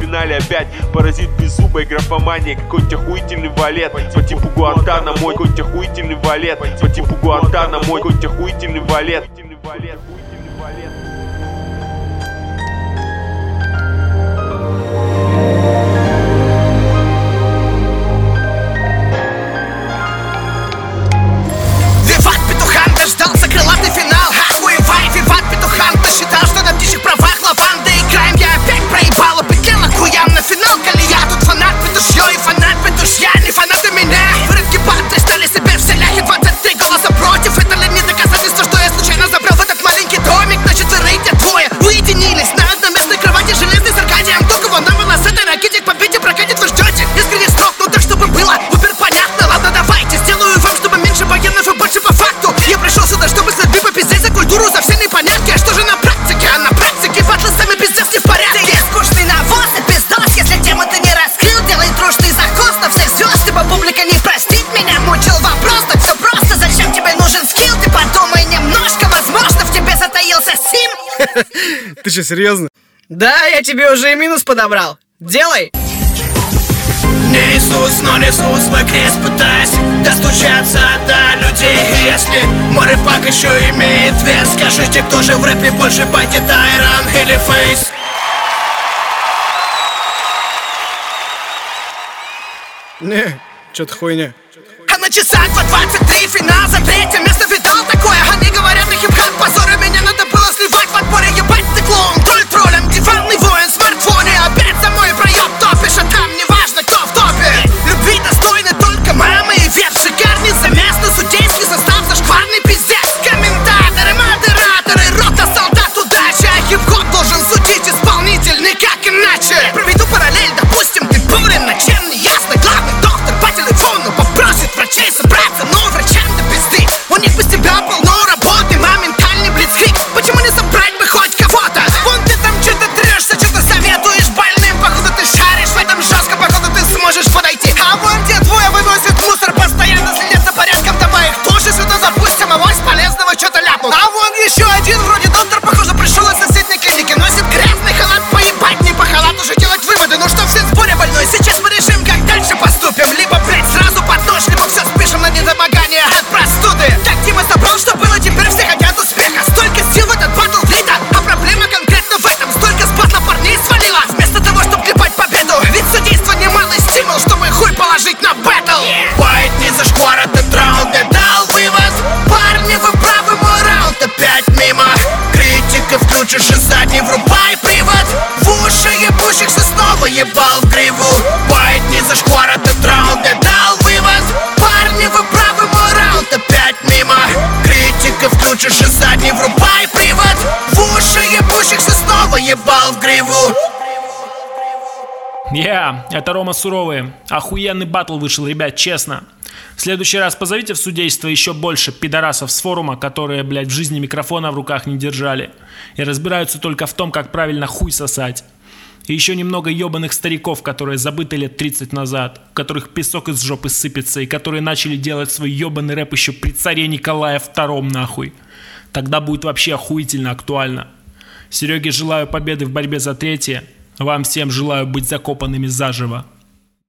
финале опять паразит беззубой графомания. Какой-нибудь охуительный валет по типу Гуантана мой, какой-нибудь охуительный валет по типу Гуантана мой, какой-нибудь охуительный валет. Виват Петухан дождался крылатый финал. Охуевай, Виват Петухан, кто считал, что на птичьих правах лаванда играем. Я опять проебал, опетлел охуям на финал. Коли я тут фанат петушьё и фанат петушья, не фанаты меня. Выродки патры стали себе в селях и 23 голоса против. Это ли не доказательство, что я случайно забрел в этот маленький домик? Значит, вы рейте двое уединились на одноместной кровати железной с Аркадием. Только вон на было с этой ракете к победе прокатит, вы ждете. Искренне срок, ну так, чтобы было супер понятно. Ладно, давайте, сделаю вам, чтобы меньше военных и больше по факту. Я пришел сюда, чтобы с людьми попиздеть за культуру, за все непонятки. А что же на практике? А на практике батлы сами пиздец не в порядке. Ты скучный навоз и пиздос, если тему ты не раскрыл. Делай трушный закос на всех звезд, ибо публика не простит меня. Мучил вопрос, так все просто, зачем тебе нужен скилл? Ты подумай немножко, возможно в тебе затаился сим. Ты что, серьезно? Да, я тебе уже и минус подобрал. Делай! Не Иисус, но несу свой крест, пытаясь достучаться до людей. И если мой рэпак еще имеет вес, скажите, кто же в рэпе больше батит, Айрон или Фейс? Не, что-то хуйня. А на часах 2:23 финал за третье место, видал такое? Они говорят на хип-хап позоры, меня надо было сливать в отборе. Ебать ты клоун, тролль-троллем, диванный воин, в смартфоне. Опять за мой проеб топишь, а там неважно, кто в топе. Любви достойны только мамы и вет. Шикарница место, судейский состав, зашкварный пиздец. Комментаторы, модераторы, рота, солдат, удачи. А хип-хоп должен судить исполнитель, никак иначе. Проведу параллель, допустим, ты бурен, на чем не ясно. Главный доктор по телефону попросит врачей собраться, но врачам до пизды. У них без тебя полно работы, моментальный блицкрик. Почему не собрать бы хоть кого-то? Вон ты там что-то трешься, что-то советуешь больным. Походу ты шаришь в этом жестко, походу ты сможешь подойти. А вон те двое выносят мусор, постоянно следят за порядком. Давай их тоже сюда запустим, авось полезного что-то ляпнул. А вон еще один, вроде доктор, похоже, пришел из соседней клиники. Носит грязный халат, поебать не по халату же делать выводы. Ну что, все в сборе, больной? Сейчас мы решим, как дальше поступим. Либо, блять, сразу под нож, либо все спишем на недомогание от простуды. Так Дима собрал, что было, теперь все хотят успеха. Столько сил в этот батл влито, а проблема конкретно в этом. Столько с батла парней свалило, вместо того, чтобы клепать победу. Ведь судейство немалый стимул, чтобы хуй положить на бэтл. Уайт не зашквар, этот раунд не дал вывод. Парни, вы правы, мой раунд опять мимо. Критика включишь и задний врубай привод. В уши ебущихся снова ебал в гриву. Уайт не зашквар, этот раунд не дал вывод. Парни, вы правы, мой раунд опять мимо. Критика включишь и задний врубай привод. В уши ебущихся снова ебал в гриву. Это Рома Суровый. Охуенный батл вышел, ребят, честно. В следующий раз позовите в судейство еще больше пидорасов с форума, которые, блядь, в жизни микрофона в руках не держали и разбираются только в том, как правильно хуй сосать. И еще немного ебаных стариков, которые забыты лет 30 назад, у которых песок из жопы сыпется и которые начали делать свой ебаный рэп еще при царе Николае II, нахуй. Тогда будет вообще охуительно актуально. Сереге желаю победы в борьбе за третье. Вам всем желаю быть закопанными заживо.